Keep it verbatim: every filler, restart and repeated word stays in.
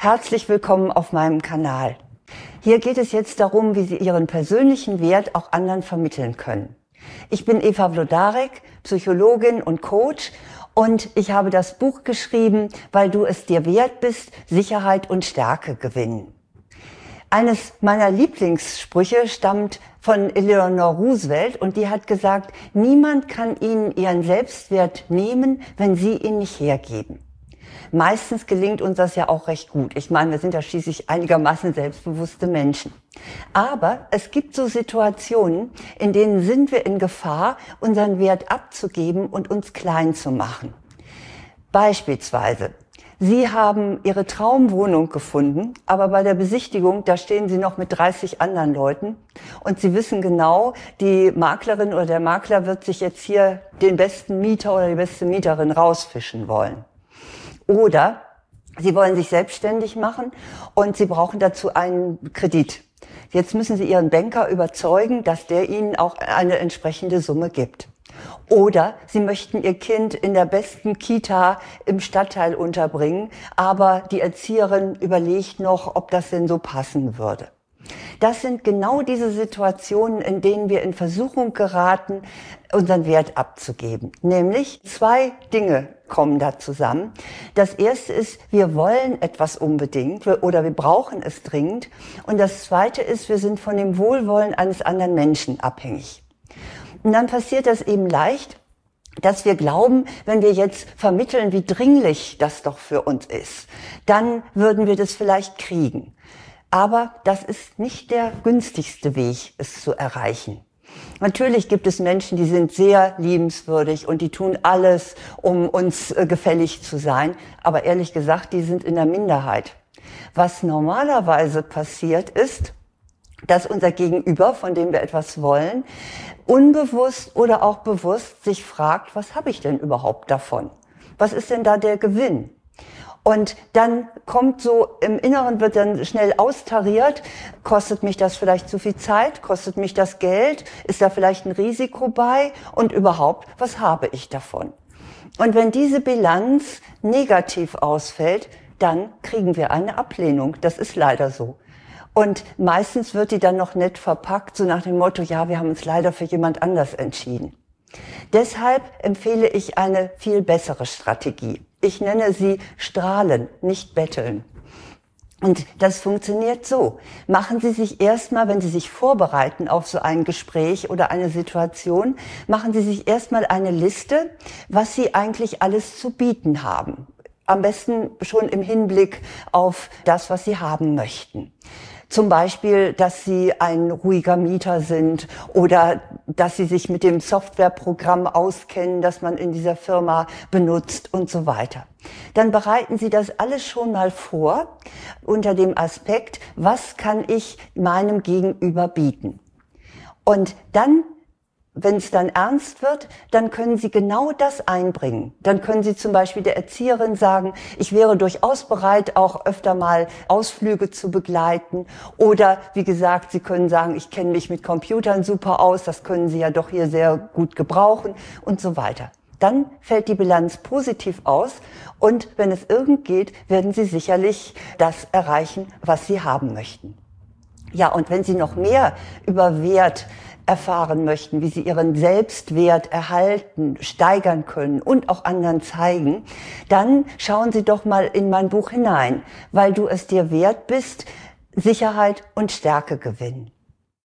Herzlich willkommen auf meinem Kanal. Hier geht es jetzt darum, wie Sie Ihren persönlichen Wert auch anderen vermitteln können. Ich bin Eva Wlodarek, Psychologin und Coach, und ich habe das Buch geschrieben, weil du es dir wert bist, Sicherheit und Stärke gewinnen. Eines meiner Lieblingssprüche stammt von Eleanor Roosevelt und die hat gesagt, niemand kann Ihnen Ihren Selbstwert nehmen, wenn Sie ihn nicht hergeben. Meistens gelingt uns das ja auch recht gut. Ich meine, wir sind ja schließlich einigermaßen selbstbewusste Menschen. Aber es gibt so Situationen, in denen sind wir in Gefahr, unseren Wert abzugeben und uns klein zu machen. Beispielsweise, Sie haben Ihre Traumwohnung gefunden, aber bei der Besichtigung, da stehen Sie noch mit dreißig anderen Leuten und Sie wissen genau, die Maklerin oder der Makler wird sich jetzt hier den besten Mieter oder die beste Mieterin rausfischen wollen. Oder Sie wollen sich selbstständig machen und Sie brauchen dazu einen Kredit. Jetzt müssen Sie Ihren Banker überzeugen, dass der Ihnen auch eine entsprechende Summe gibt. Oder Sie möchten Ihr Kind in der besten Kita im Stadtteil unterbringen, aber die Erzieherin überlegt noch, ob das denn so passen würde. Das sind genau diese Situationen, in denen wir in Versuchung geraten, unseren Wert abzugeben. Nämlich zwei Dinge kommen da zusammen. Das erste ist, wir wollen etwas unbedingt oder wir brauchen es dringend. Und das zweite ist, wir sind von dem Wohlwollen eines anderen Menschen abhängig. Und dann passiert das eben leicht, dass wir glauben, wenn wir jetzt vermitteln, wie dringlich das doch für uns ist, dann würden wir das vielleicht kriegen. Aber das ist nicht der günstigste Weg, es zu erreichen. Natürlich gibt es Menschen, die sind sehr liebenswürdig und die tun alles, um uns gefällig zu sein. Aber ehrlich gesagt, die sind in der Minderheit. Was normalerweise passiert ist, dass unser Gegenüber, von dem wir etwas wollen, unbewusst oder auch bewusst sich fragt, was habe ich denn überhaupt davon? Was ist denn da der Gewinn? Und dann kommt so, im Inneren wird dann schnell austariert, kostet mich das vielleicht zu viel Zeit, kostet mich das Geld, ist da vielleicht ein Risiko bei und überhaupt, was habe ich davon? Und wenn diese Bilanz negativ ausfällt, dann kriegen wir eine Ablehnung, das ist leider so. Und meistens wird die dann noch nett verpackt, so nach dem Motto, ja, wir haben uns leider für jemand anders entschieden. Deshalb empfehle ich eine viel bessere Strategie. Ich nenne sie strahlen, nicht betteln. Und das funktioniert so. Machen Sie sich erstmal, wenn Sie sich vorbereiten auf so ein Gespräch oder eine Situation, machen Sie sich erstmal eine Liste, was Sie eigentlich alles zu bieten haben. Am besten schon im Hinblick auf das, was Sie haben möchten. Zum Beispiel, dass Sie ein ruhiger Mieter sind oder dass Sie sich mit dem Softwareprogramm auskennen, das man in dieser Firma benutzt und so weiter. Dann bereiten Sie das alles schon mal vor unter dem Aspekt, was kann ich meinem Gegenüber bieten? Und dann, wenn es dann ernst wird, dann können Sie genau das einbringen. Dann können Sie zum Beispiel der Erzieherin sagen, ich wäre durchaus bereit, auch öfter mal Ausflüge zu begleiten. Oder wie gesagt, Sie können sagen, ich kenne mich mit Computern super aus, das können Sie ja doch hier sehr gut gebrauchen und so weiter. Dann fällt die Bilanz positiv aus und wenn es irgend geht, werden Sie sicherlich das erreichen, was Sie haben möchten. Ja, und wenn Sie noch mehr über Wert erfahren möchten, wie Sie Ihren Selbstwert erhalten, steigern können und auch anderen zeigen, dann schauen Sie doch mal in mein Buch hinein, weil du es dir wert bist, Sicherheit und Stärke gewinnen.